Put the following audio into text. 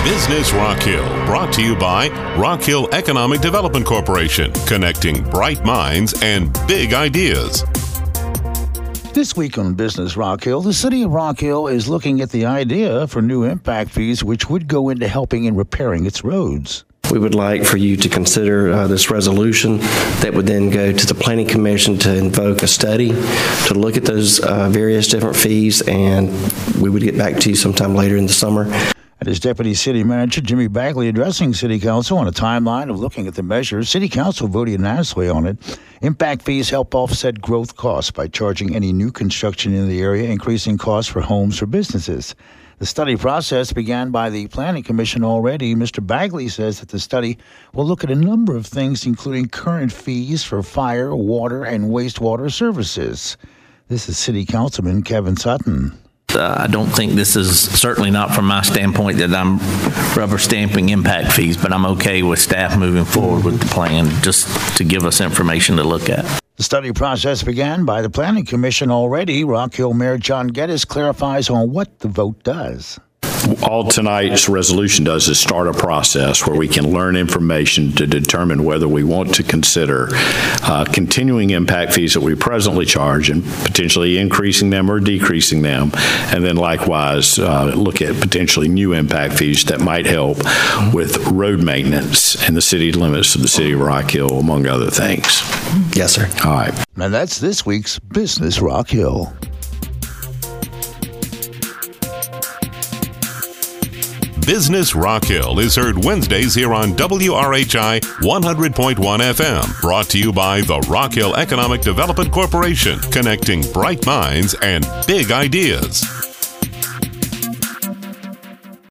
Business Rock Hill, brought to you by Rock Hill Economic Development Corporation, connecting bright minds and big ideas. This week on Business Rock Hill, the city of Rock Hill is looking at the idea for new impact fees which would go into helping and repairing its roads. We would like for you to consider this resolution that would then go to the Planning Commission to invoke a study to look at those various different fees, and we would get back to you sometime later in the summer. And as Deputy City Manager Jimmy Bagley addressing City Council on a timeline of looking at the measures, City Council voted unanimously on it. Impact fees help offset growth costs by charging any new construction in the area, increasing costs for homes or businesses. The study process began by the Planning Commission already. Mr. Bagley says that the study will look at a number of things, including current fees for fire, water, and wastewater services. This is City Councilman Kevin Sutton. I don't think this is, certainly not from my standpoint, that I'm rubber stamping impact fees, but I'm okay with staff moving forward with the plan just to give us information to look at. The study process began by the Planning Commission already. Rock Hill Mayor John Geddes clarifies on what the vote does. All tonight's resolution does is start a process where we can learn information to determine whether we want to consider continuing impact fees that we presently charge and potentially increasing them or decreasing them, and then likewise look at potentially new impact fees that might help with road maintenance in the city limits of the city of Rock Hill, among other things. Yes, sir. All right. And that's this week's Business Rock Hill. Business Rock Hill is heard Wednesdays here on WRHI 100.1 FM. Brought to you by the Rock Hill Economic Development Corporation, connecting bright minds and big ideas.